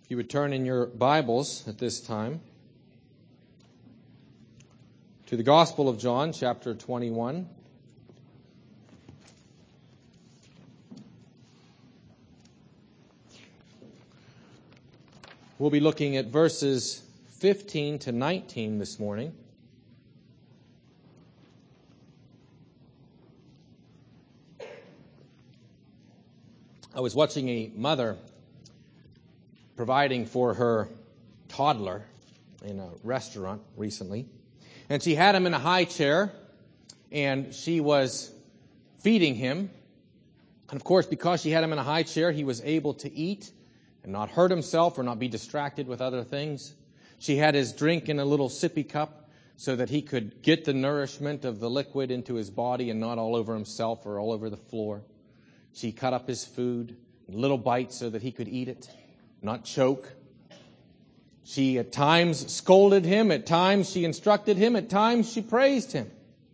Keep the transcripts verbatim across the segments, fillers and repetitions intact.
If you would turn in your Bibles at this time to the Gospel of John, chapter twenty-one. We'll be looking at verses fifteen to nineteen this morning. I was watching a mother providing for her toddler in a restaurant recently. And she had him in a high chair, and she was feeding him. And of course, because she had him in a high chair, he was able to eat and not hurt himself or not be distracted with other things. She had his drink in a little sippy cup so that he could get the nourishment of the liquid into his body and not all over himself or all over the floor. She cut up his food in little bites so that he could eat it, not choke. She at times scolded him, at times she instructed him, at times she praised him.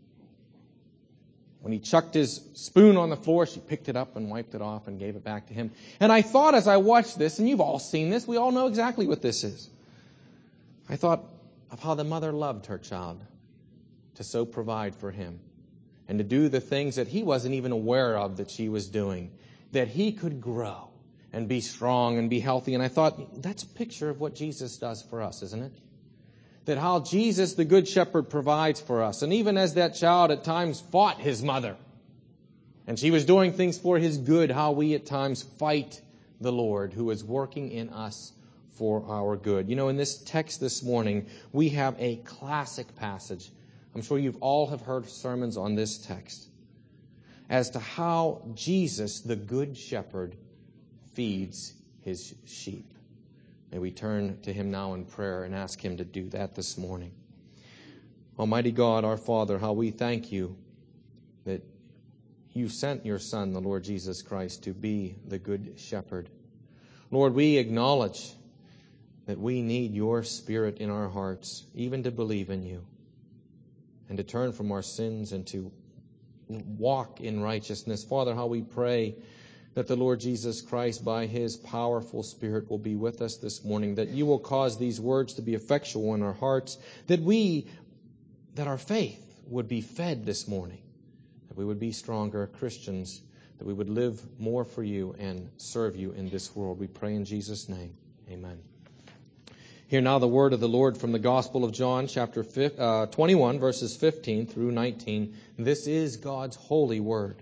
When he chucked his spoon on the floor, she picked it up and wiped it off and gave it back to him. And I thought as I watched this, and you've all seen this, we all know exactly what this is. I thought of how the mother loved her child to so provide for him and to do the things that he wasn't even aware of that she was doing, that he could grow and be strong and be healthy. And I thought, that's a picture of what Jesus does for us, isn't it? That how Jesus, the Good Shepherd, provides for us. And even as that child at times fought his mother, and she was doing things for his good, how we at times fight the Lord who is working in us for our good. You know, in this text this morning, we have a classic passage. I'm sure you've all have heard sermons on this text as to how Jesus, the Good Shepherd, feeds his sheep. May we turn to him now in prayer and ask him to do that this morning. Almighty God, our Father, how we thank you that you sent your Son, the Lord Jesus Christ, to be the Good Shepherd. Lord, we acknowledge that we need your Spirit in our hearts, even to believe in you and to turn from our sins and to walk in righteousness. Father, how we pray that the Lord Jesus Christ, by his powerful Spirit, will be with us this morning, that you will cause these words to be effectual in our hearts, that we, that our faith would be fed this morning, that we would be stronger Christians, that we would live more for you and serve you in this world. We pray in Jesus' name. Amen. Hear now the word of the Lord from the Gospel of John, chapter twenty-one, verses fifteen through nineteen. This is God's holy word.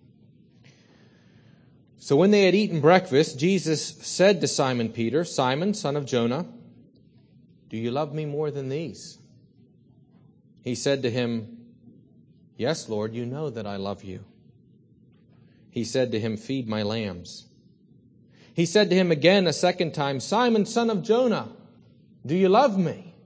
So when they had eaten breakfast, Jesus said to Simon Peter, Simon, son of Jonah, do you love me more than these? He said to him, Yes, Lord, you know that I love you. He said to him, Feed my lambs. He said to him again a second time, Simon, son of Jonah, do you love me?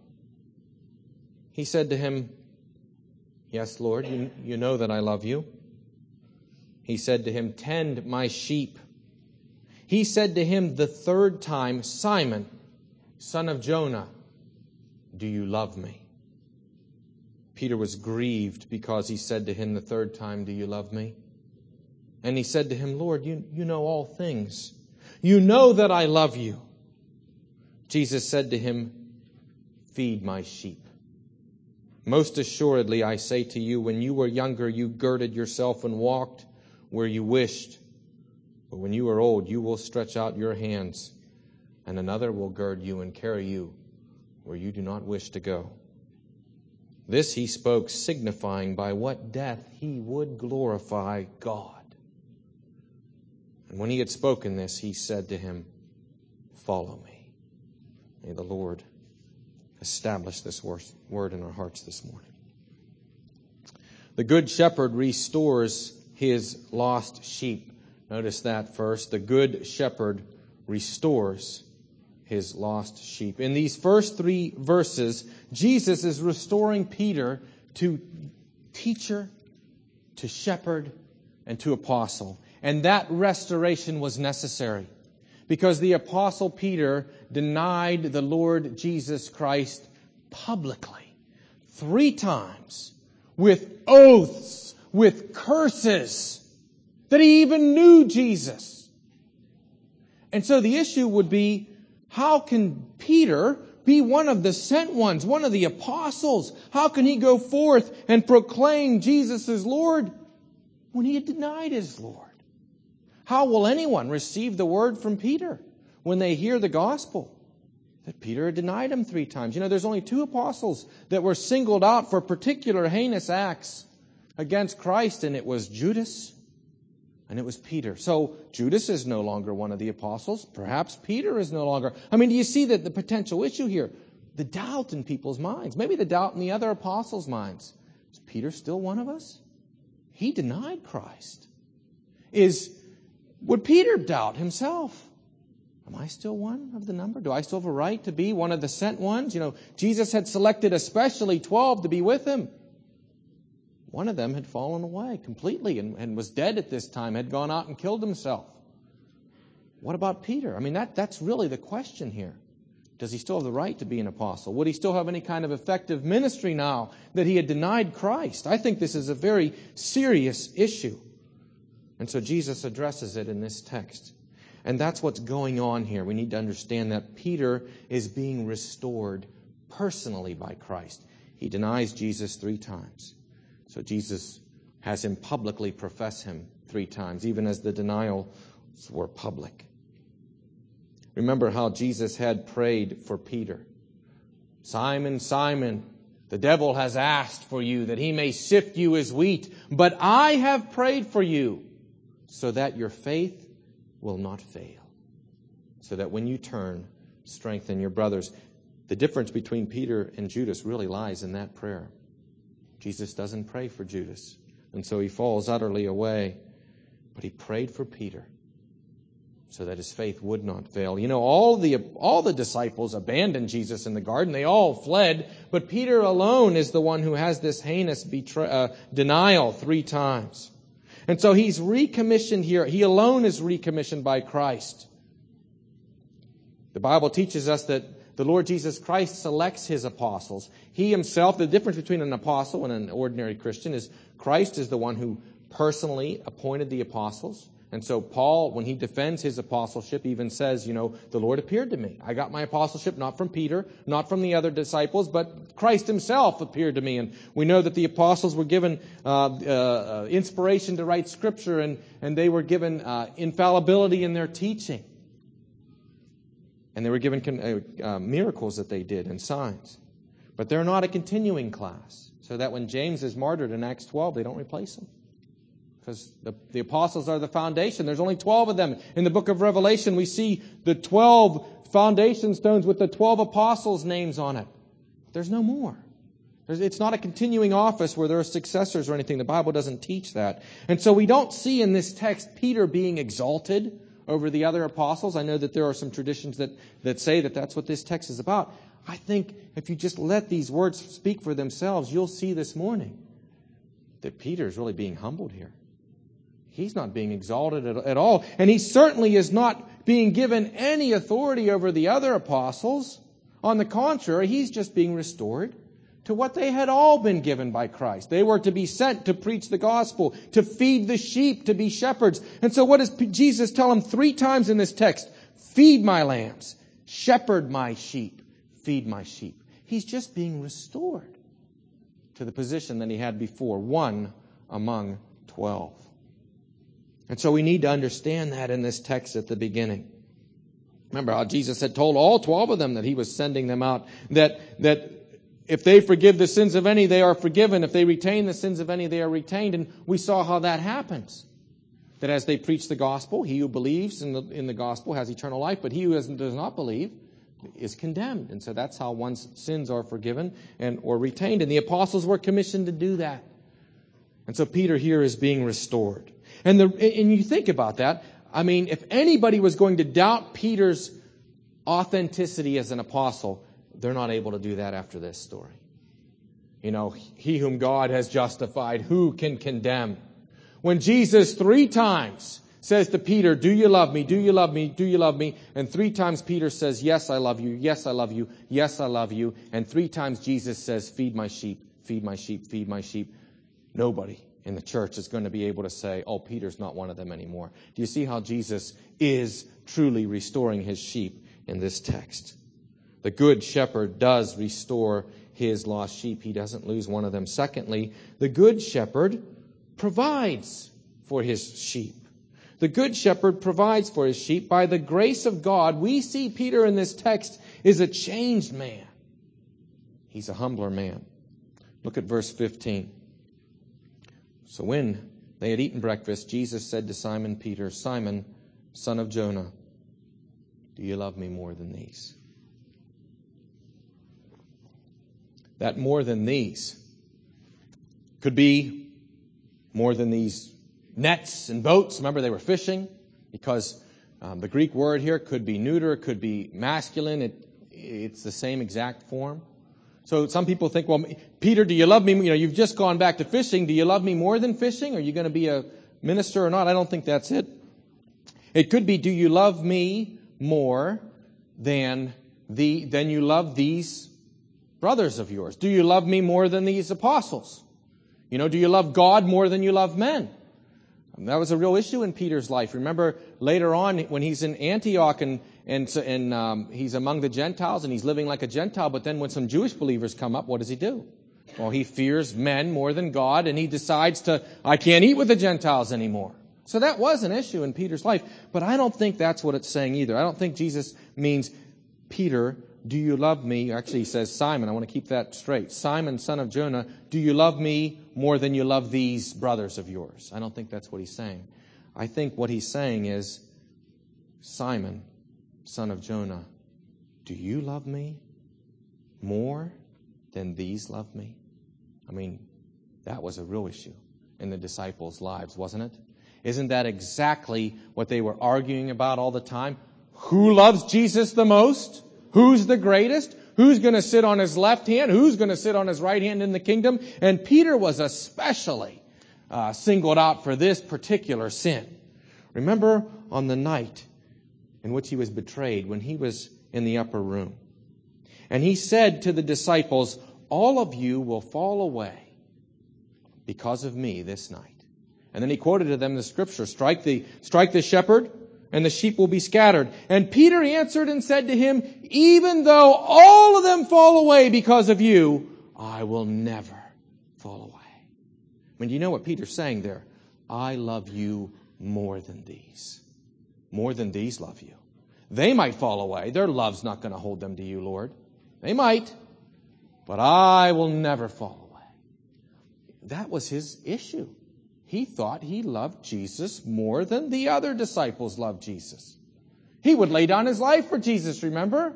He said to him, Yes, Lord, you, you know that I love you. He said to him, Tend my sheep. He said to him the third time, Simon, son of Jonah, do you love me? Peter was grieved because he said to him the third time, Do you love me? And he said to him, Lord, you, you know all things. You know that I love you. Jesus said to him, Feed my sheep. Most assuredly, I say to you, when you were younger, you girded yourself and walked where you wished. But when you are old, you will stretch out your hands, and another will gird you and carry you where you do not wish to go. This he spoke, signifying by what death he would glorify God. And when he had spoken this, he said to him, Follow me. May the Lord establish this word in our hearts this morning. The Good Shepherd restores his lost sheep. Notice that first. The Good Shepherd restores his lost sheep. In these first three verses, Jesus is restoring Peter to teacher, to shepherd, and to apostle. And that restoration was necessary because the apostle Peter denied the Lord Jesus Christ publicly three times with oaths, with curses, that he even knew Jesus. And so the issue would be, How can Peter be one of the sent ones, one of the apostles? How can he go forth and proclaim Jesus as Lord when he had denied his Lord? How will anyone receive the word from Peter when they hear the gospel? That Peter had denied him three times. You know, there's only two apostles that were singled out for particular heinous acts against Christ, and it was Judas and it was Peter. So Judas is no longer one of the apostles. Perhaps Peter is no longer. I mean, do you see that the potential issue here? The doubt in people's minds. Maybe the doubt in the other apostles' minds. Is Peter still one of us? He denied Christ. Is would Peter doubt himself? Am I still one of the number? Do I still have a right to be one of the sent ones? You know, Jesus had selected especially twelve to be with him. One of them had fallen away completely and, and was dead at this time, had gone out and killed himself. What about Peter? I mean, that, that's really the question here. Does he still have the right to be an apostle? Would he still have any kind of effective ministry now that he had denied Christ? I think this is a very serious issue. And so Jesus addresses it in this text. And that's what's going on here. We need to understand that Peter is being restored personally by Christ. He denies Jesus three times. So Jesus has him publicly profess him three times, even as the denials were public. Remember how Jesus had prayed for Peter. Simon, Simon, the devil has asked for you that he may sift you as wheat, but I have prayed for you so that your faith will not fail, so that when you turn, strengthen your brothers. The difference between Peter and Judas really lies in that prayer. Jesus doesn't pray for Judas, and so he falls utterly away. But he prayed for Peter so that his faith would not fail. You know, all the all the disciples abandoned Jesus in the garden. They all fled, but Peter alone is the one who has this heinous betray, uh, denial three times. And so he's recommissioned here. He alone is recommissioned by Christ. The Bible teaches us that the Lord Jesus Christ selects his apostles. He himself, the difference between an apostle and an ordinary Christian is Christ is the one who personally appointed the apostles. And so Paul, when he defends his apostleship, even says, you know, the Lord appeared to me. I got my apostleship not from Peter, not from the other disciples, but Christ himself appeared to me. And we know that the apostles were given uh, uh, inspiration to write Scripture, and, and they were given uh, infallibility in their teaching. And they were given uh, uh, miracles that they did and signs. But they're not a continuing class. So that when James is martyred in Acts twelve, they don't replace him. Because the, the apostles are the foundation. There's only twelve of them. In the book of Revelation, we see the twelve foundation stones with the twelve apostles' names on it. There's no more. There's, it's not a continuing office where there are successors or anything. The Bible doesn't teach that. And so we don't see in this text Peter being exalted over the other apostles. I know that there are some traditions that, that say that that's what this text is about. I think if you just let these words speak for themselves, you'll see this morning that Peter is really being humbled here. He's not being exalted at, at all. And he certainly is not being given any authority over the other apostles. On the contrary, he's just being restored to what they had all been given by Christ. They were to be sent to preach the gospel, to feed the sheep, to be shepherds. And so what does Jesus tell them three times in this text? Feed my lambs, shepherd my sheep, feed my sheep. He's just being restored to the position that he had before, one among twelve. And so we need to understand that in this text at the beginning. Remember how Jesus had told all twelve of them that he was sending them out, that, that if they forgive the sins of any, they are forgiven. If they retain the sins of any, they are retained. And we saw how that happens. That as they preach the gospel, he who believes in the, in the gospel has eternal life, but he who does not believe is condemned. And so that's how one's sins are forgiven and or retained. And the apostles were commissioned to do that. And so Peter here is being restored. And the and you think about that. I mean, if anybody was going to doubt Peter's authenticity as an apostle, they're not able to do that after this story. You know, he whom God has justified, who can condemn? When Jesus three times says to Peter, do you love me? Do you love me? Do you love me? And three times Peter says, yes, I love you. Yes, I love you. Yes, I love you. And three times Jesus says, feed my sheep, feed my sheep, feed my sheep. Nobody in the church is going to be able to say, oh, Peter's not one of them anymore. Do you see how Jesus is truly restoring his sheep in this text. The good shepherd does restore his lost sheep. He doesn't lose one of them. Secondly, the good shepherd provides for his sheep. The good shepherd provides for his sheep. By the grace of God, we see Peter in this text is a changed man. He's a humbler man. Look at verse fifteen. So when they had eaten breakfast, Jesus said to Simon Peter, Simon, son of Jonah, do you love me more than these? That more than these could be more than these nets and boats. Remember, they were fishing because um, the Greek word here could be neuter, it could be masculine. It, it's the same exact form. So some people think, well, Peter, do you love me? You know, you've just gone back to fishing. Do you love me more than fishing? Are you going to be a minister or not? I don't think that's it. It could be, do you love me more than the than you love these brothers of yours? Do you love me more than these apostles? You know, do you love God more than you love men? And that was a real issue in Peter's life. Remember later on when he's in Antioch and and, and um, he's among the Gentiles and he's living like a Gentile, but then when some Jewish believers come up, what does he do? Well, he fears men more than God, and he decides to, I can't eat with the Gentiles anymore. So that was an issue in Peter's life, but I don't think that's what it's saying either. I don't think Jesus means, Peter, do you love me? Actually, he says, Simon, I want to keep that straight. Simon, son of Jonah, do you love me more than you love these brothers of yours? I don't think that's what he's saying. I think what he's saying is, Simon, son of Jonah, do you love me more than these love me? I mean, that was a real issue in the disciples' lives, wasn't it? Isn't that exactly what they were arguing about all the time? Who loves Jesus the most? Who's the greatest? Who's going to sit on his left hand? Who's going to sit on his right hand in the kingdom? And Peter was especially uh, singled out for this particular sin. Remember on the night in which he was betrayed, when he was in the upper room. And he said to the disciples, all of you will fall away because of me this night. And then he quoted to them the scripture, strike the, strike the shepherd, and the sheep will be scattered. And Peter answered and said to him, even though all of them fall away because of you, I will never fall away. I mean, do you know what Peter's saying there? I love you more than these. More than these love you. They might fall away. Their love's not going to hold them to you, Lord. They might. But I will never fall away. That was his issue. He thought he loved Jesus more than the other disciples loved Jesus. He would lay down his life for Jesus, remember?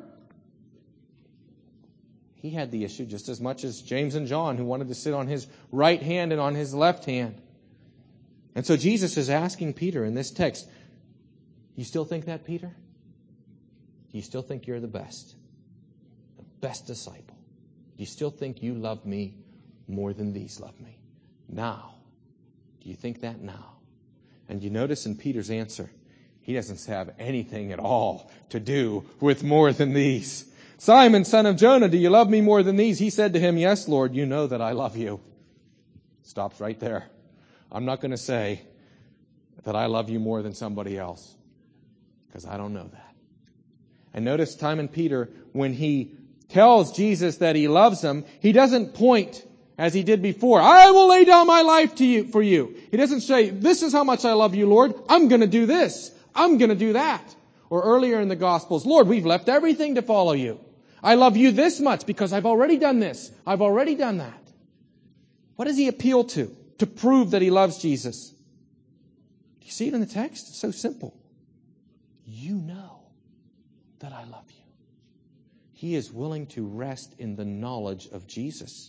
He had the issue just as much as James and John, who wanted to sit on his right hand and on his left hand. And so Jesus is asking Peter in this text, you still think that, Peter? Do you still think you're the best? The best disciple? Do you still think you love me more than these love me? Now. Do you think that now? And you notice in Peter's answer, he doesn't have anything at all to do with more than these. Simon, son of Jonah, do you love me more than these? He said to him, yes, Lord, you know that I love you. Stops right there. I'm not going to say that I love you more than somebody else, because I don't know that. And notice Simon Peter, when he tells Jesus that he loves him, he doesn't point as he did before. I will lay down my life to you for you. He doesn't say, this is how much I love you, Lord. I'm going to do this. I'm going to do that. Or earlier in the Gospels, Lord, we've left everything to follow you. I love you this much because I've already done this. I've already done that. What does he appeal to? To prove that he loves Jesus. Do you see it in the text? It's so simple. You know that I love you. He is willing to rest in the knowledge of Jesus.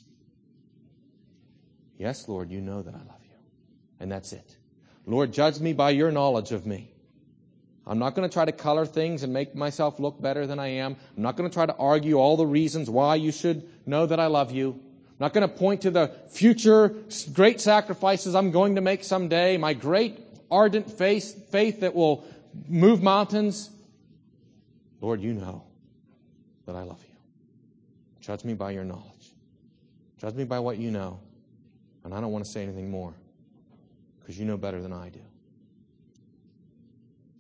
Yes, Lord, you know that I love you. And that's it. Lord, judge me by your knowledge of me. I'm not going to try to color things and make myself look better than I am. I'm not going to try to argue all the reasons why you should know that I love you. I'm not going to point to the future great sacrifices I'm going to make someday, my great ardent faith, faith that will move mountains. Lord, you know that I love you. Judge me by your knowledge. Judge me by what you know. And I don't want to say anything more, because you know better than I do.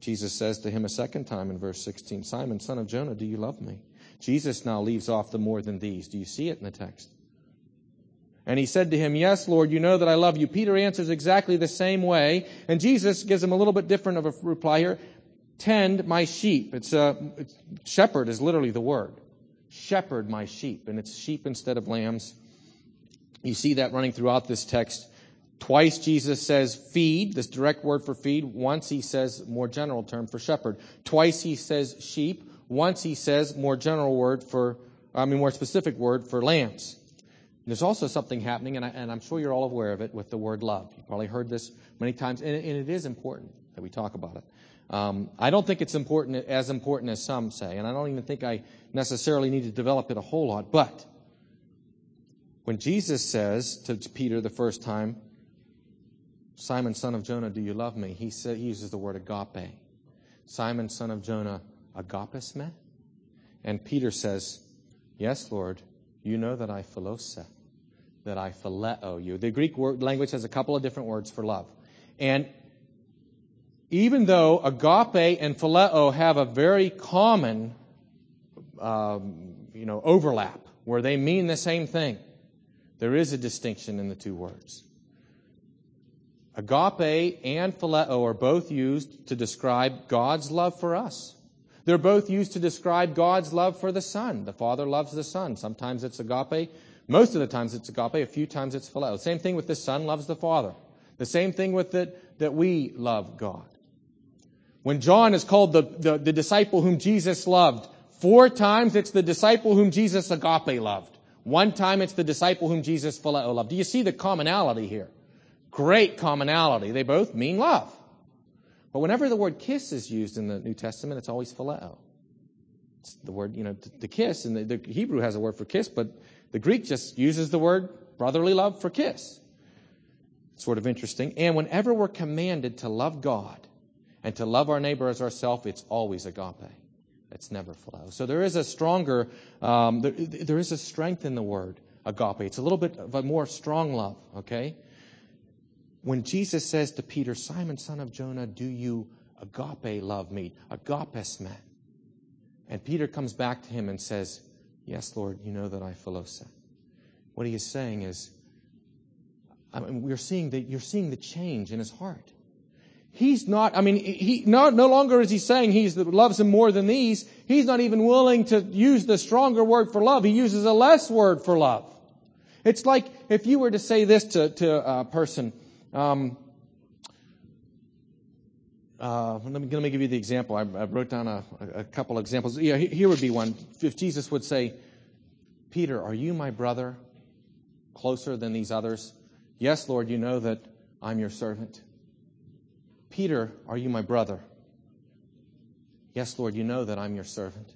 Jesus says to him a second time in verse sixteen, Simon, son of Jonah, do you love me? Jesus now leaves off the more than these. Do you see it in the text? And he said to him, yes, Lord, you know that I love you. Peter answers exactly the same way. And Jesus gives him a little bit different of a reply here. Tend my sheep. It's a, it's, shepherd is literally the word. Shepherd my sheep. And it's sheep instead of lambs. You see that running throughout this text. Twice Jesus says feed, this direct word for feed. Once he says more general term for shepherd. Twice he says sheep. Once he says more general word for, I mean more specific word for lambs. There's also something happening, and, I, and I'm sure you're all aware of it, with the word love. You've probably heard this many times, and, and it is important that we talk about it. Um, I don't think it's important as important as some say, and I don't even think I necessarily need to develop it a whole lot. But when Jesus says to Peter the first time, Simon, son of Jonah, do you love me? He, said, he uses the word agape. Simon, son of Jonah, agapes me? And Peter says, yes, Lord, you know that I philose, that I phileo you. The Greek word, language has a couple of different words for love. And even though agape and phileo have a very common um, you know, overlap, where they mean the same thing, there is a distinction in the two words. Agape and phileo are both used to describe God's love for us. They're both used to describe God's love for the Son. The Father loves the Son. Sometimes it's agape. Most of the times it's agape. A few times it's phileo. Same thing with the Son loves the Father. The same thing with it, that we love God. When John is called the, the, the disciple whom Jesus loved, four times it's the disciple whom Jesus agape loved. One time it's the disciple whom Jesus phileo loved. Do you see the commonality here? Great commonality. They both mean love. But whenever the word kiss is used in the New Testament, it's always phileo. It's the word, you know, to, to kiss. And the, the Hebrew has a word for kiss, but the Greek just uses the word brotherly love for kiss. It's sort of interesting. And whenever we're commanded to love God and to love our neighbor as ourselves, it's always agape. It's never phileo. So there is a stronger, um, there, there is a strength in the word agape. It's a little bit of a more strong love, okay? When Jesus says to Peter, Simon, son of Jonah, do you agape love me? Agapes me. And Peter comes back to him and says, yes, Lord, you know that I philose. What he is saying is, I mean, we're seeing that you're seeing the change in his heart. He's not, I mean, he no, no longer is he saying he loves him more than these. He's not even willing to use the stronger word for love. He uses a less word for love. It's like if you were to say this to, to a person, Um, uh, let me, let me give you the example. I, I wrote down a, a couple examples. Yeah, here would be one. If Jesus would say, Peter, are you my brother closer than these others? Yes, Lord, you know that I'm your servant. Peter, are you my brother? Yes, Lord, you know that I'm your servant.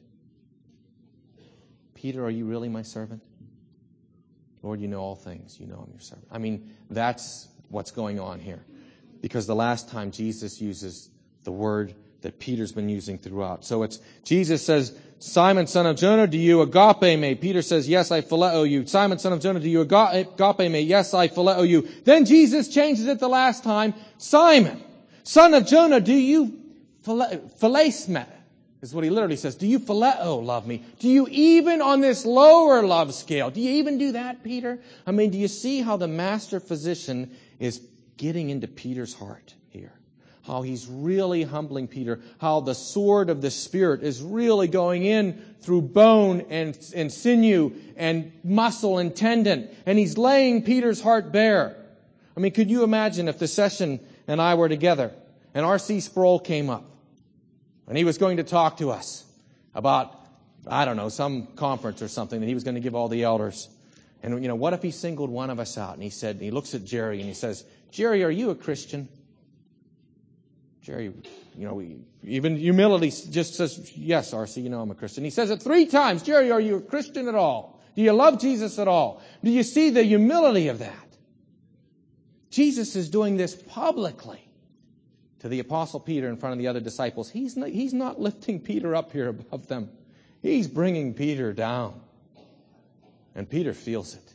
Peter, are you really my servant? Lord, you know all things. You know I'm your servant. I mean, that's what's going on here. Because the last time Jesus uses the word that Peter's been using throughout. So it's, Jesus says, Simon, son of Jonah, do you agape me? Peter says, yes, I phileo you. Simon, son of Jonah, do you agape me? Yes, I phileo you. Then Jesus changes it the last time. Simon, son of Jonah, do you philase me? Is what he literally says. Do you phileo love me? Do you even on this lower love scale? Do you even do that, Peter? I mean, do you see how the master physician is getting into Peter's heart here? How he's really humbling Peter. How the sword of the Spirit is really going in through bone and, and sinew and muscle and tendon. And he's laying Peter's heart bare. I mean, could you imagine if the session and I were together and R C Sproul came up and he was going to talk to us about, I don't know, some conference or something that he was going to give all the elders. And, you know, what if he singled one of us out? And he said, and he looks at Jerry and he says, Jerry, are you a Christian? Jerry, you know, even humility just says, yes, R C, you know I'm a Christian. He says it three times. Jerry, are you a Christian at all? Do you love Jesus at all? Do you see the humility of that? Jesus is doing this publicly to the Apostle Peter in front of the other disciples. He's not, he's not lifting Peter up here above them. He's bringing Peter down. And Peter feels it.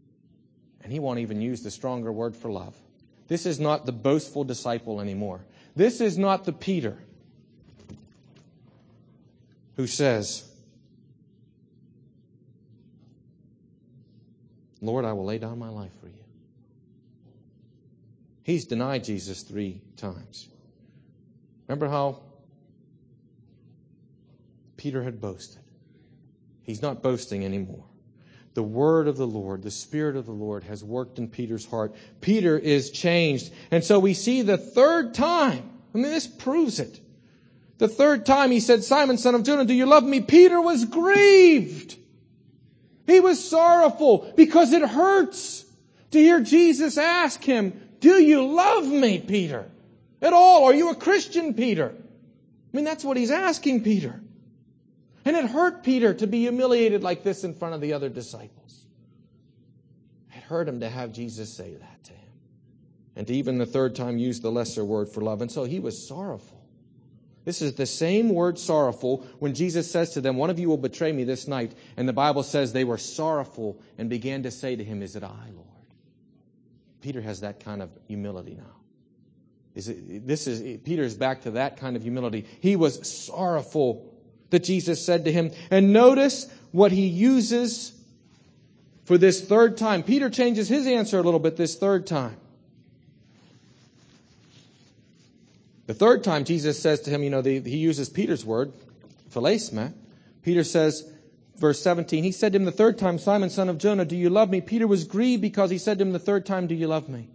And he won't even use the stronger word for love. This is not the boastful disciple anymore. This is not the Peter who says, Lord, I will lay down my life for you. He's denied Jesus three times. Remember how Peter had boasted? He's not boasting anymore. The word of the Lord, the Spirit of the Lord has worked in Peter's heart. Peter is changed. And so we see the third time, I mean, this proves it. The third time he said, Simon, son of Jonah, do you love me? Peter was grieved. He was sorrowful because it hurts to hear Jesus ask him, do you love me, Peter? At all? Are you a Christian, Peter? I mean, that's what he's asking Peter. And it hurt Peter to be humiliated like this in front of the other disciples. It hurt him to have Jesus say that to him. And to even the third time use the lesser word for love. And so he was sorrowful. This is the same word, sorrowful, when Jesus says to them, one of you will betray me this night. And the Bible says they were sorrowful and began to say to him, is it I, Lord? Peter has that kind of humility now. Is it, this is, Peter's back to that kind of humility. He was sorrowful that Jesus said to him. And notice what he uses for this third time. Peter changes his answer a little bit this third time. The third time Jesus says to him, you know, the, he uses Peter's word, philesma. Peter says, verse seventeen, he said to him the third time, Simon, son of Jonah, do you love me? Peter was grieved because he said to him the third time, do you love me?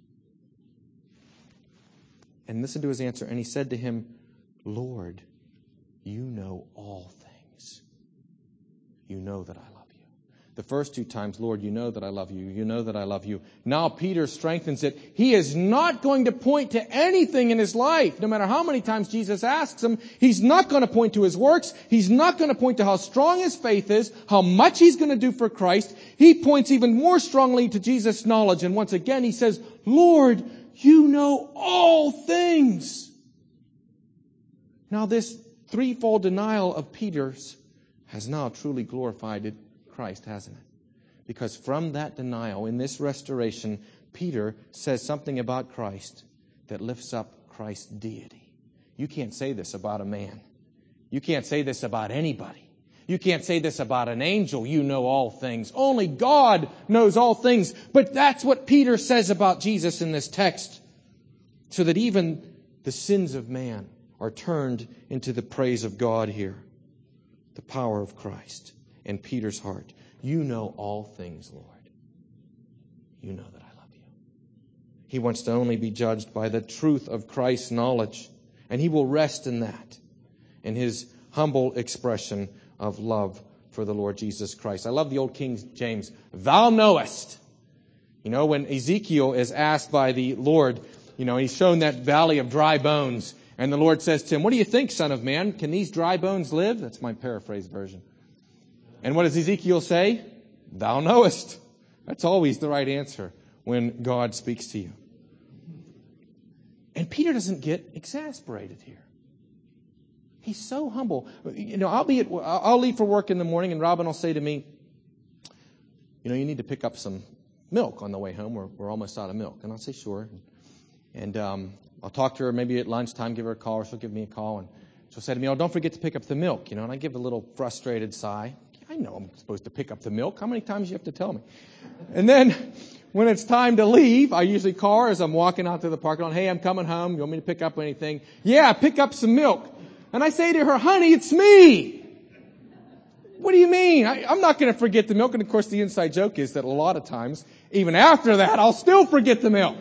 And listen to his answer. And he said to him, Lord, you know all things. You know that I love you. The first two times, Lord, you know that I love you. You know that I love you. Now Peter strengthens it. He is not going to point to anything in his life. No matter how many times Jesus asks him, he's not going to point to his works. He's not going to point to how strong his faith is, how much he's going to do for Christ. He points even more strongly to Jesus' knowledge. And once again, he says, Lord, you know all things. Now this threefold denial of Peter's has now truly glorified Christ, hasn't it? Because from that denial, in this restoration, Peter says something about Christ that lifts up Christ's deity. You can't say this about a man. You can't say this about anybody. You can't say this about an angel. You know all things. Only God knows all things. But that's what Peter says about Jesus in this text. So that even the sins of man are turned into the praise of God here. The power of Christ in Peter's heart. You know all things, Lord. You know that I love you. He wants to only be judged by the truth of Christ's knowledge. And he will rest in that. In his humble expression of love for the Lord Jesus Christ. I love the old King James. Thou knowest. You know, when Ezekiel is asked by the Lord, you know, he's shown that valley of dry bones. And the Lord says to him, what do you think, son of man? Can these dry bones live? That's my paraphrase version. And what does Ezekiel say? Thou knowest. That's always the right answer when God speaks to you. And Peter doesn't get exasperated here. He's so humble. You know, I'll be at, I'll leave for work in the morning and Robin will say to me, you know, you need to pick up some milk on the way home. We're, we're almost out of milk. And I'll say, sure. And um, I'll talk to her maybe at lunchtime, give her a call, or she'll give me a call. And she'll say to me, oh, don't forget to pick up the milk. You know, and I give a little frustrated sigh. I know I'm supposed to pick up the milk. How many times do you have to tell me? And then when it's time to leave, I usually call her as I'm walking out to the parking lot. Hey, I'm coming home. You want me to pick up anything? Yeah, pick up some milk. And I say to her, honey, it's me. What do you mean? I, I'm not going to forget the milk. And of course, the inside joke is that a lot of times, even after that, I'll still forget the milk.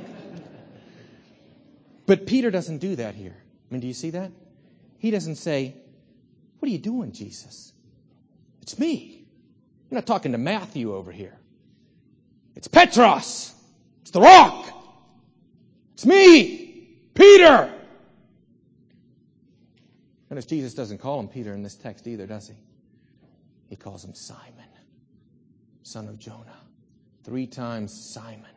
But Peter doesn't do that here. I mean, do you see that? He doesn't say, what are you doing, Jesus? It's me. You're not talking to Matthew over here. It's Petros. It's the rock. It's me, Peter. Notice Jesus doesn't call him Peter in this text either, does he? He calls him Simon, son of Jonah. Three times Simon.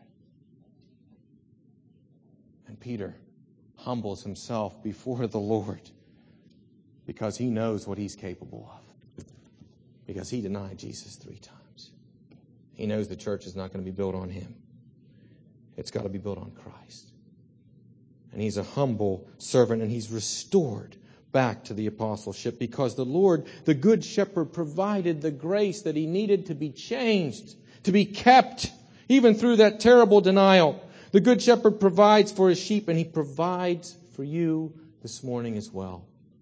And Peter humbles himself before the Lord because he knows what he's capable of. Because he denied Jesus three times. He knows the church is not going to be built on him. It's got to be built on Christ. and he's a humble servant, and he's restored back to the apostleship because the Lord, the Good Shepherd, provided the grace that he needed to be changed, to be kept, even through that terrible denial. The Good Shepherd provides for his sheep, and he provides for you this morning as well.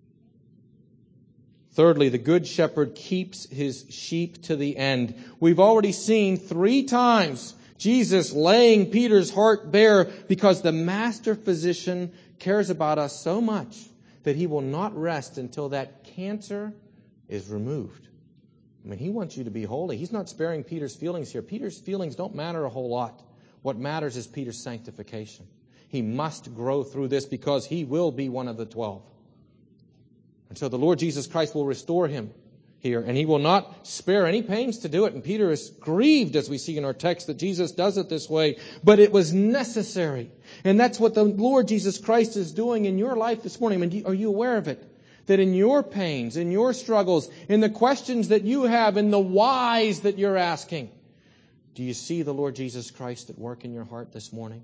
Thirdly, the Good Shepherd keeps his sheep to the end. We've already seen three times Jesus laying Peter's heart bare because the Master Physician cares about us so much that he will not rest until that cancer is removed. I mean, he wants you to be holy. He's not sparing Peter's feelings here. Peter's feelings don't matter a whole lot. What matters is Peter's sanctification. He must grow through this because he will be one of the twelve. And so the Lord Jesus Christ will restore him here, and he will not spare any pains to do it. And Peter is grieved, as we see in our text, that Jesus does it this way. But it was necessary. And that's what the Lord Jesus Christ is doing in your life this morning. I mean, are you aware of it? That in your pains, in your struggles, in the questions that you have, in the whys that you're asking, do you see the Lord Jesus Christ at work in your heart this morning?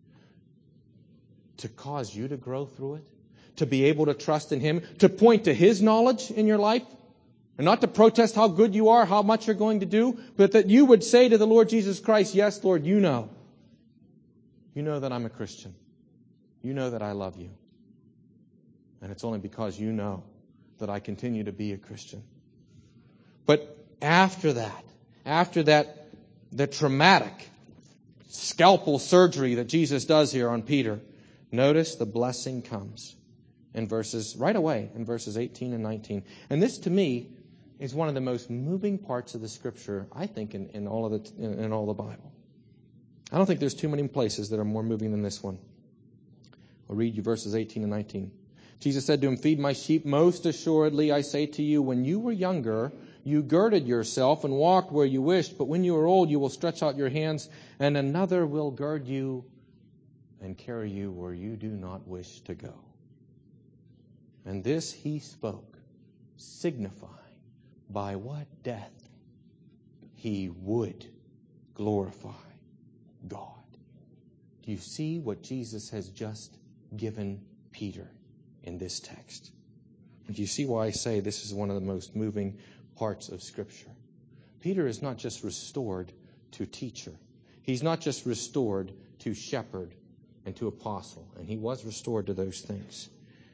To cause you to grow through it? To be able to trust in Him? To point to His knowledge in your life? And not to protest how good you are, how much you're going to do, but that you would say to the Lord Jesus Christ, yes, Lord, you know. You know that I'm a Christian. You know that I love you. And it's only because you know that I continue to be a Christian. But after that, after that, the traumatic scalpel surgery that Jesus does here on Peter, notice the blessing comes in verses, right away, in verses eighteen and nineteen. And this, to me, is one of the most moving parts of the Scripture, I think, in, in all of the in, in all the Bible. I don't think there's too many places that are more moving than this one. I'll read you verses eighteen and nineteen. Jesus said to him, "Feed my sheep. Most assuredly, I say to you, when you were younger, you girded yourself and walked where you wished. But when you are old, you will stretch out your hands, and another will gird you and carry you where you do not wish to go." And this he spoke, signifying by what death he would glorify God. Do you see what Jesus has just given Peter in this text? And do you see why I say this is one of the most moving parts of Scripture? Peter is not just restored to teacher. He's not just restored to shepherd and to apostle. And he was restored to those things.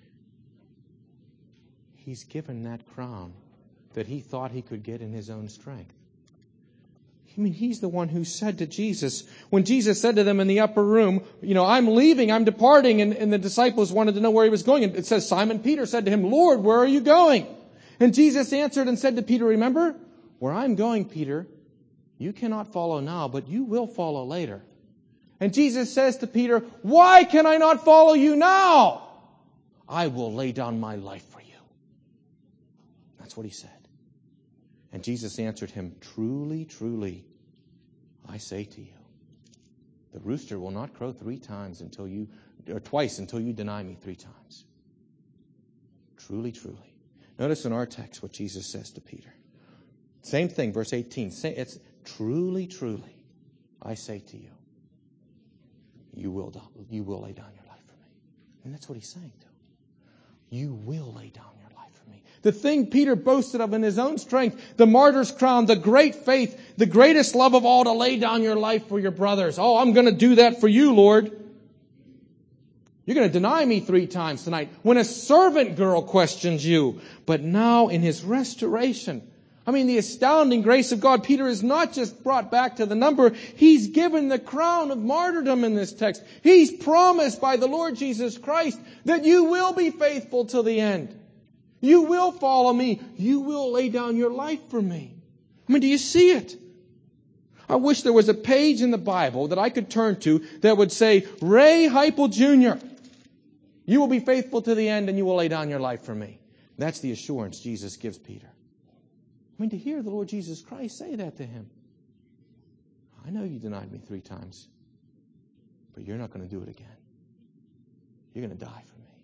He's given that crown that he thought he could get in his own strength. I mean, he's the one who said to Jesus, when Jesus said to them in the upper room, you know, I'm leaving, I'm departing, and, and the disciples wanted to know where he was going. And it says, Simon Peter said to him, "Lord, where are you going?" And Jesus answered and said to Peter, "Remember, where I'm going, Peter, you cannot follow now, but you will follow later." And Jesus says to Peter, "Why can I not follow you now? I will lay down my life for you." That's what he said. And Jesus answered him, "Truly, truly, I say to you, the rooster will not crow three times until you, or twice until you deny me three times." Truly, truly. Notice in our text what Jesus says to Peter. Same thing, verse eighteen. It's truly, truly, I say to you, you will, you will lay down your life for me. And that's what he's saying to him. You will lay down your life for me. The thing Peter boasted of in his own strength, the martyr's crown, the great faith, the greatest love of all, to lay down your life for your brothers. Oh, I'm going to do that for you, Lord. You're going to deny me three times tonight. When a servant girl questions you. But now in his restoration, I mean, the astounding grace of God, Peter is not just brought back to the number. He's given the crown of martyrdom in this text. He's promised by the Lord Jesus Christ that you will be faithful till the end. You will follow me. You will lay down your life for me. I mean, do you see it? I wish there was a page in the Bible that I could turn to that would say, Ray Heupel Junior, you will be faithful to the end and you will lay down your life for me. That's the assurance Jesus gives Peter. I mean, to hear the Lord Jesus Christ say that to him. I know you denied me three times, but you're not going to do it again. You're going to die for me.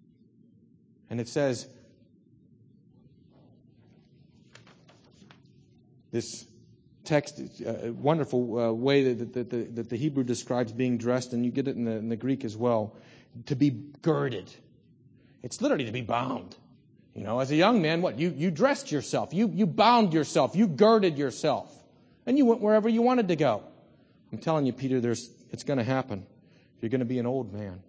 And it says, this text, a wonderful uh, way that, that, that, that the Hebrew describes being dressed, and you get it in the, in the Greek as well. to be girded. It's literally to be bound. You know, as a young man, what? You, you dressed yourself. You, you bound yourself. You girded yourself. And you went wherever you wanted to go. I'm telling you, Peter, there's, it's going to happen. You're going to be an old man.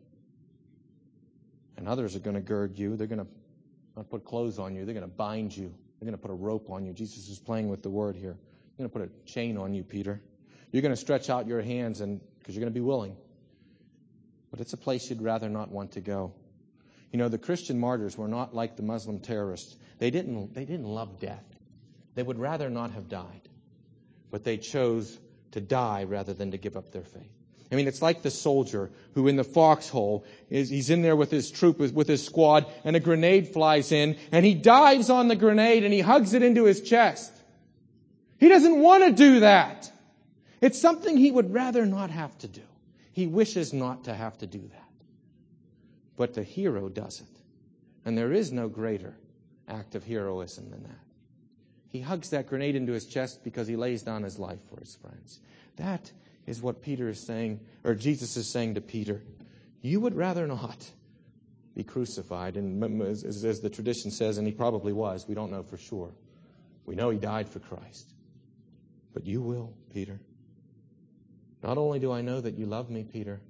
And others are going to gird you. They're going to not put clothes on you. They're going to bind you. They're going to put a rope on you. Jesus is playing with the word here. They're going to put a chain on you, Peter. You're going to stretch out your hands and because you're going to be willing. But it's a place you'd rather not want to go. You know, the Christian martyrs were not like the Muslim terrorists. They didn't, they didn't love death. They would rather not have died. But they chose to die rather than to give up their faith. I mean, it's like the soldier who in the foxhole, is he's in there with his troop, with, with his squad, and a grenade flies in, and he dives on the grenade and he hugs it into his chest. He doesn't want to do that. It's something he would rather not have to do. He wishes not to have to do that. But the hero does it. And there is no greater act of heroism than that. He hugs that grenade into his chest because he lays down his life for his friends. That is what Peter is saying, or Jesus is saying to Peter. You would rather not be crucified. And as, as the tradition says, and he probably was, we don't know for sure. We know he died for Christ. But you will, Peter. Not only do I know that you love me, Peter,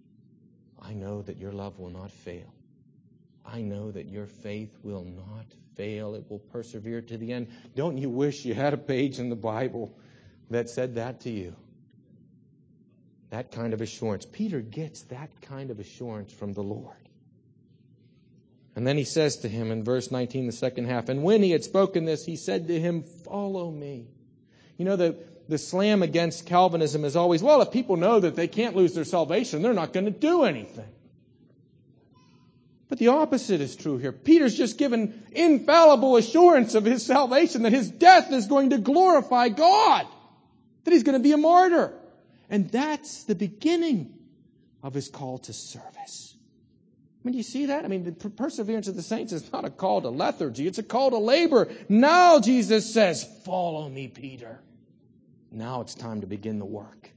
I know that your love will not fail. I know that your faith will not fail. It will persevere to the end. Don't you wish you had a page in the Bible that said that to you? That kind of assurance. Peter gets that kind of assurance from the Lord. And then he says to him in verse nineteen, the second half, and when he had spoken this, he said to him, follow me. You know, the, the slam against Calvinism is always, well, if people know that they can't lose their salvation, they're not going to do anything. But the opposite is true here. Peter's just given infallible assurance of his salvation, that his death is going to glorify God, that he's going to be a martyr. And that's the beginning of his call to service. I mean, do you see that? I mean, the perseverance of the saints is not a call to lethargy. It's a call to labor. Now Jesus says, follow me, Peter. Now it's time to begin the work.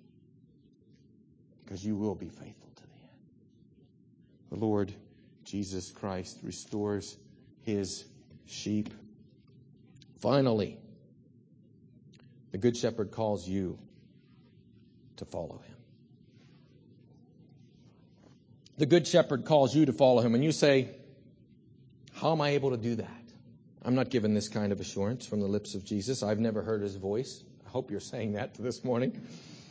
Because you will be faithful to the end. The Lord Jesus Christ restores his sheep. Finally, the Good Shepherd calls you to follow him. The Good Shepherd calls you to follow him. And you say, how am I able to do that? I'm not given this kind of assurance from the lips of Jesus. I've never heard his voice. I hope you're saying that this morning.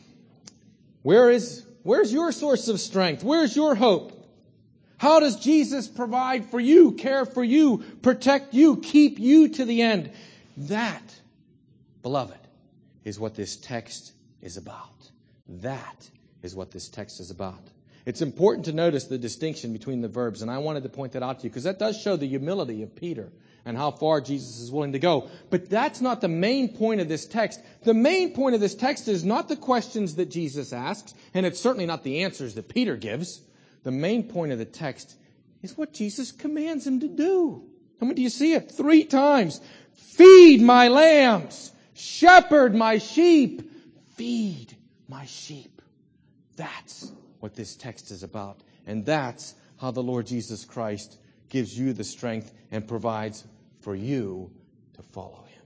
Where is, where's your source of strength? Where's your hope? How does Jesus provide for you, care for you, protect you, keep you to the end? That, beloved, is what this text is about. That is what this text is about. It's important to notice the distinction between the verbs, and I wanted to point that out to you because that does show the humility of Peter and how far Jesus is willing to go. But that's not the main point of this text. The main point of this text is not the questions that Jesus asks, and it's certainly not the answers that Peter gives. The main point of the text is what Jesus commands him to do. How many do you see it? Three times. Feed my lambs. Shepherd my sheep. Feed my sheep. That's what this text is about. And that's how the Lord Jesus Christ gives you the strength and provides for you to follow him.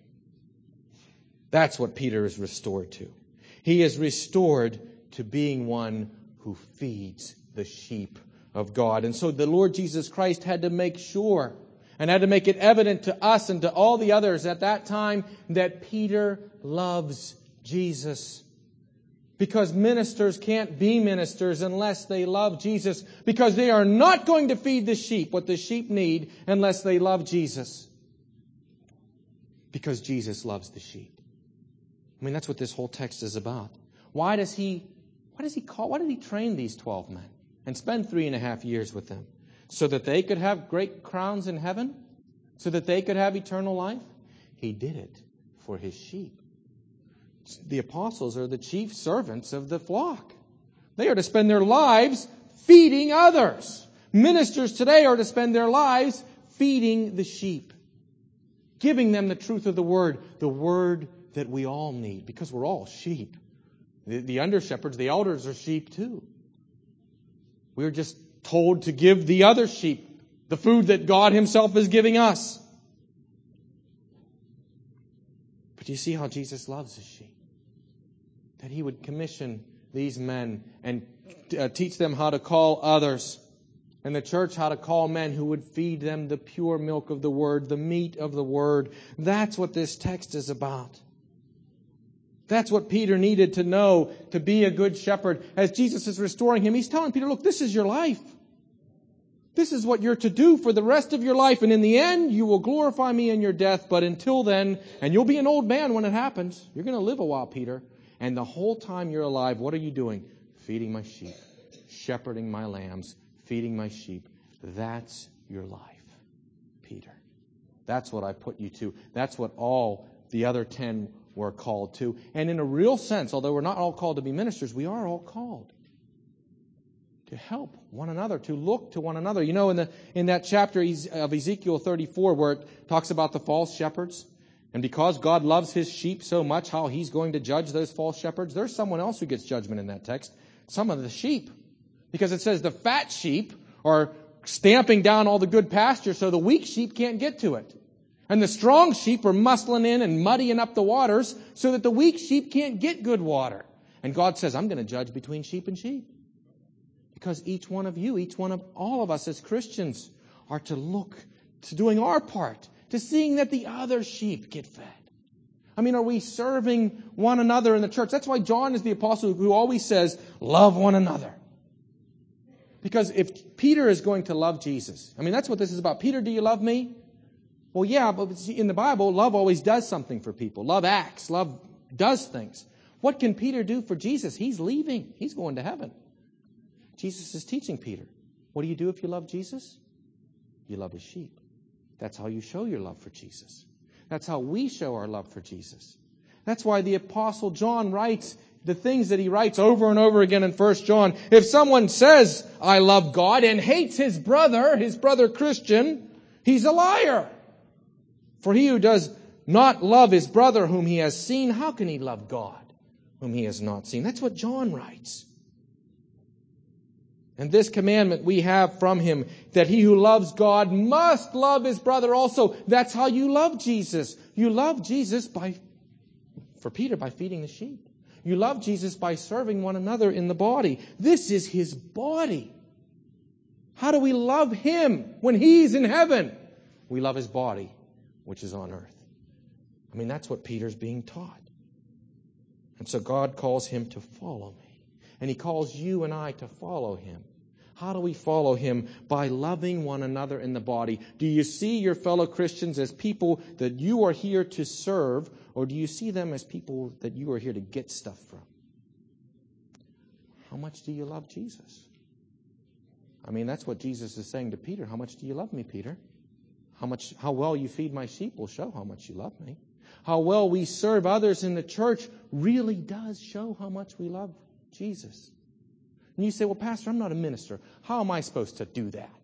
That's what Peter is restored to. He is restored to being one who feeds the sheep of God. And so the Lord Jesus Christ had to make sure and had to make it evident to us and to all the others at that time that Peter loves Jesus. Because ministers can't be ministers unless they love Jesus. Because they are not going to feed the sheep what the sheep need unless they love Jesus. Because Jesus loves the sheep. I mean, that's what this whole text is about. Why does he, why does he call, why did he train these twelve men and spend three and a half years with them? So that they could have great crowns in heaven? So that they could have eternal life? He did it for his sheep. The apostles are the chief servants of the flock. They are to spend their lives feeding others. Ministers today are to spend their lives feeding the sheep. Giving them the truth of the word. The word that we all need. Because we're all sheep. The, the under shepherds, the elders are sheep too. We're just told to give the other sheep the food that God Himself is giving us. But you see how Jesus loves His sheep? That He would commission these men and uh, teach them how to call others. And the church how to call men who would feed them the pure milk of the Word, the meat of the Word. That's what this text is about. That's what Peter needed to know to be a good shepherd. As Jesus is restoring him, He's telling Peter, look, this is your life. This is what you're to do for the rest of your life. And in the end, you will glorify Me in your death. But until then, and you'll be an old man when it happens. You're going to live a while, Peter. And the whole time you're alive, what are you doing? Feeding My sheep, shepherding My lambs, feeding My sheep. That's your life, Peter. That's what I put you to. That's what all the other ten were called to. And in a real sense, although we're not all called to be ministers, we are all called to help one another, to look to one another. You know, in the in that chapter of Ezekiel thirty-four where it talks about the false shepherds, and because God loves His sheep so much, how He's going to judge those false shepherds, there's someone else who gets judgment in that text. Some of the sheep. Because it says the fat sheep are stamping down all the good pasture so the weak sheep can't get to it. And the strong sheep are muscling in and muddying up the waters so that the weak sheep can't get good water. And God says, I'm going to judge between sheep and sheep. Because each one of you, each one of all of us as Christians are to look to doing our part, to seeing that the other sheep get fed. I mean, are we serving one another in the church? That's why John is the apostle who always says, love one another. Because if Peter is going to love Jesus, I mean, that's what this is about. Peter, do you love me? Well, yeah, but in the Bible, love always does something for people. Love acts. Love does things. What can Peter do for Jesus? He's leaving. He's going to heaven. Jesus is teaching Peter. What do you do if you love Jesus? You love His sheep. That's how you show your love for Jesus. That's how we show our love for Jesus. That's why the Apostle John writes the things that he writes over and over again in First John. If someone says, I love God, and hates his brother, his brother Christian, he's a liar. For he who does not love his brother whom he has seen, how can he love God whom he has not seen? That's what John writes. And this commandment we have from Him, that he who loves God must love his brother also. That's how you love Jesus. You love Jesus by, for Peter, by feeding the sheep. You love Jesus by serving one another in the body. This is His body. How do we love Him when He's in heaven? We love His body, which is on earth. I mean, that's what Peter's being taught. And so God calls him to follow me. And He calls you and I to follow Him. How do we follow Him? By loving one another in the body. Do you see your fellow Christians as people that you are here to serve, or do you see them as people that you are here to get stuff from? How much do you love Jesus? I mean, that's what Jesus is saying to Peter. How much do you love me, Peter? How much, how well you feed my sheep will show how much you love me. How well we serve others in the church really does show how much we love Jesus. And you say, well, Pastor, I'm not a minister. How am I supposed to do that?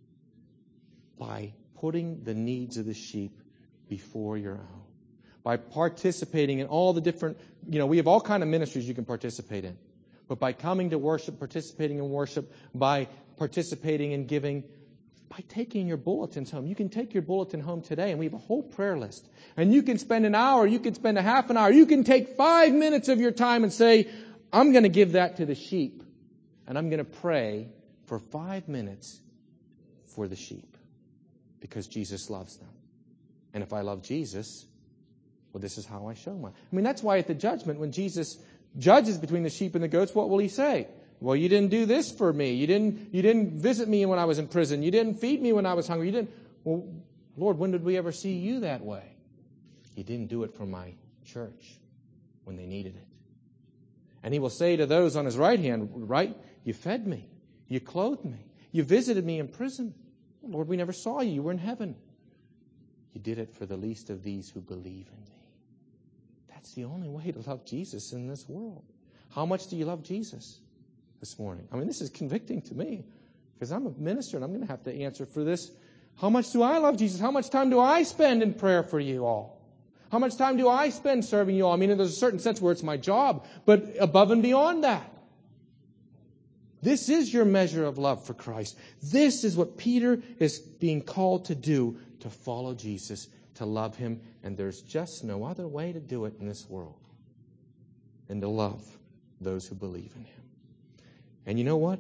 By putting the needs of the sheep before your own. By participating in all the different, you know, we have all kinds of ministries you can participate in. But by coming to worship, participating in worship, by participating in giving, by taking your bulletins home. You can take your bulletin home today, and we have a whole prayer list. And you can spend an hour, you can spend a half an hour, you can take five minutes of your time and say, I'm going to give that to the sheep, and I'm going to pray for five minutes for the sheep because Jesus loves them. And if I love Jesus, well, this is how I show my... I mean, that's why at the judgment, when Jesus judges between the sheep and the goats, what will He say? Well, you didn't do this for me. You didn't, you didn't visit me when I was in prison. You didn't feed me when I was hungry. You didn't... Well, Lord, when did we ever see you that way? You didn't do it for my church when they needed it. And He will say to those on His right hand, right, you fed me, you clothed me, you visited me in prison. Lord, we never saw you. You were in heaven. You did it for the least of these who believe in me. That's the only way to love Jesus in this world. How much do you love Jesus this morning? I mean, this is convicting to me because I'm a minister and I'm going to have to answer for this. How much do I love Jesus? How much time do I spend in prayer for you all? How much time do I spend serving you all? I mean, there's a certain sense where it's my job, but above and beyond that. This is your measure of love for Christ. This is what Peter is being called to do, to follow Jesus, to love Him. And there's just no other way to do it in this world than to love those who believe in Him. And you know what?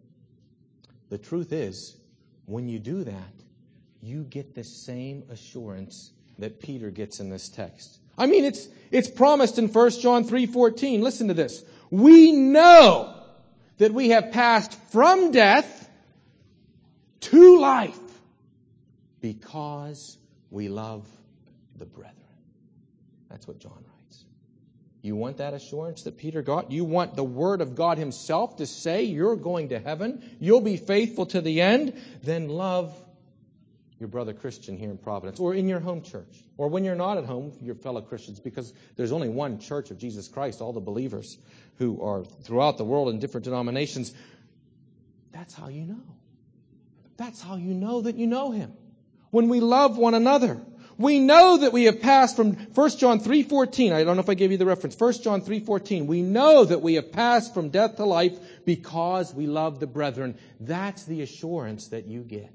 The truth is, when you do that, you get the same assurance that Peter gets in this text. I mean, it's it's promised in First John three fourteen. Listen to this. We know that we have passed from death to life because we love the brethren. That's what John writes. You want that assurance that Peter got? You want the Word of God Himself to say you're going to heaven, you'll be faithful to the end? Then love your brother Christian here in Providence, or in your home church, or when you're not at home, your fellow Christians, because there's only one church of Jesus Christ, all the believers who are throughout the world in different denominations. That's how you know. That's how you know that you know Him. When we love one another. We know that we have passed from First John three fourteen. I don't know if I gave you the reference. First John three fourteen. We know that we have passed from death to life because we love the brethren. That's the assurance that you get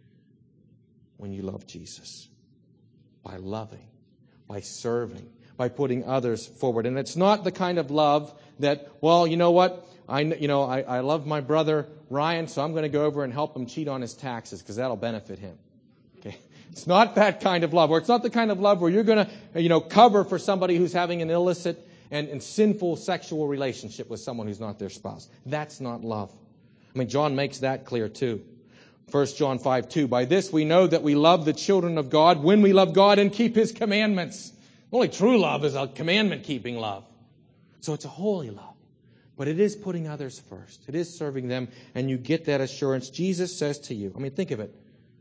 when you love Jesus. By loving, by serving, by putting others forward. And it's not the kind of love that, well, you know what? I, you know, I, I love my brother Ryan, so I'm going to go over and help him cheat on his taxes because that'll benefit him. Okay. It's not that kind of love, or it's not the kind of love where you're going to, you know, cover for somebody who's having an illicit and, and sinful sexual relationship with someone who's not their spouse. That's not love. I mean, John makes that clear too. First John five two. By this we know that we love the children of God when we love God and keep His commandments. Only true love is a commandment-keeping love. So it's a holy love. But it is putting others first. It is serving them, and you get that assurance. Jesus says to you, I mean, think of it.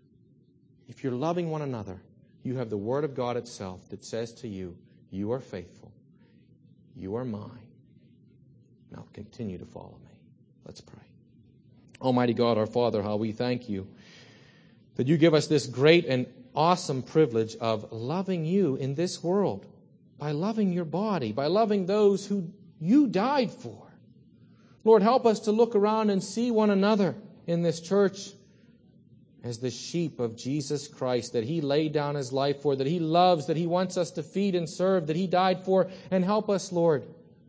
If you're loving one another, you have the Word of God itself that says to you, you are faithful. You are mine. Now continue to follow me. Let's pray. Almighty God, our Father, how we thank you that you give us this great and awesome privilege of loving you in this world, by loving your body, by loving those who you died for. Lord, help us to look around and see one another in this church as the sheep of Jesus Christ, that He laid down His life for, that He loves, that He wants us to feed and serve, that He died for. And help us, Lord,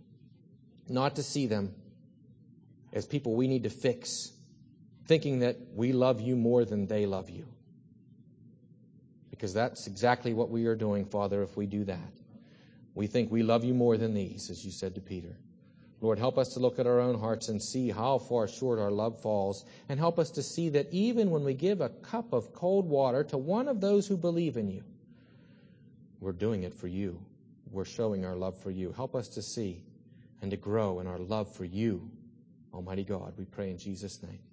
not to see them as people we need to fix, thinking that we love you more than they love you. Because that's exactly what we are doing, Father, if we do that. We think we love you more than these, as you said to Peter. Lord, help us to look at our own hearts and see how far short our love falls. And help us to see that even when we give a cup of cold water to one of those who believe in you, we're doing it for you. We're showing our love for you. Help us to see and to grow in our love for you. Almighty God, we pray in Jesus' name.